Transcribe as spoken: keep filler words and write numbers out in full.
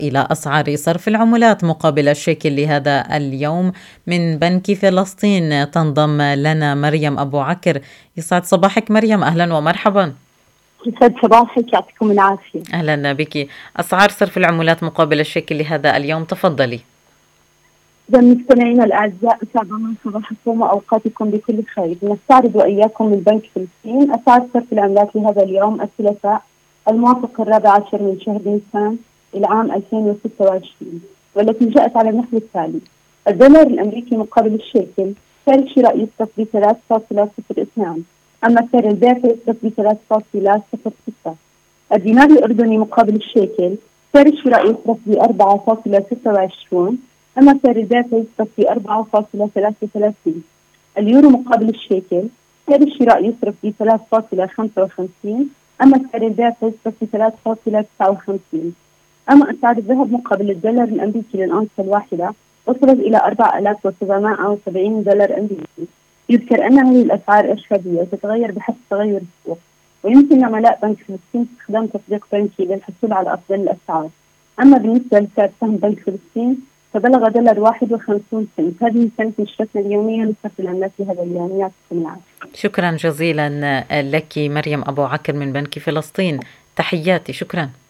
إلى أسعار صرف العملات مقابل الشيكل لهذا اليوم من بنك فلسطين تنضم لنا مريم أبو عكر. يسعد صباحك مريم، أهلا ومرحبا. يسعد صباحك، يعطيكم العافية. أهلا بك. أسعار صرف العملات مقابل الشيكل لهذا اليوم، تفضلي. إذا مستمعينا الأعزاء، أسعد الله صباحكم وأوقاتكم بكل خير. نستعرض وإياكم من بنك فلسطين أسعار صرف العملات لهذا اليوم الثلاثاء الموافق الرابع عشر من شهر نيسان العام ألفين وستة وعشرين، والتي جاءت على النحو التالي: الدولار الأمريكي مقابل الشيكل سعر الشراء يصرف ب ثلاثة فاصلة صفر اثنان، أما سعر البيع يصرف ب ثلاثة فاصلة صفر ستة. الدينار الأردني مقابل الشيكل سعر الشراء يصرف ب أربعة فاصلة ستة وعشرين، أما سعر البيع يصرف ب أربعة فاصلة ثلاثة وثلاثين. اليورو مقابل الشيكل سعر الشراء يصرف ب ثلاثة فاصلة خمسة وخمسين، أما سعر البيع يصرف ب ثلاثة فاصلة تسعة وخمسين. أما أسعار الذهب مقابل الدولار الأمريكي للأونصة الواحدة وصلت إلى أربعة آلاف وسبعمائة وسبعين دولار أمريكي. يذكر أن هذه الأسعار إرشادية وتتغير بحسب تغير السوق، ويمكن لعملاء بنك فلسطين استخدام تطبيق بنكي للحصول على أفضل الأسعار. أما بالنسبة لسعر سهم بنك فلسطين فبلغ دولار واحد وخمسين سنت. هذه كانت نشرتنا اليومية لصرف العملات لهذا اليوم. يعطيكم العافية. شكرا جزيلا لك مريم أبو عكر من بنك فلسطين، تحياتي، شكرا.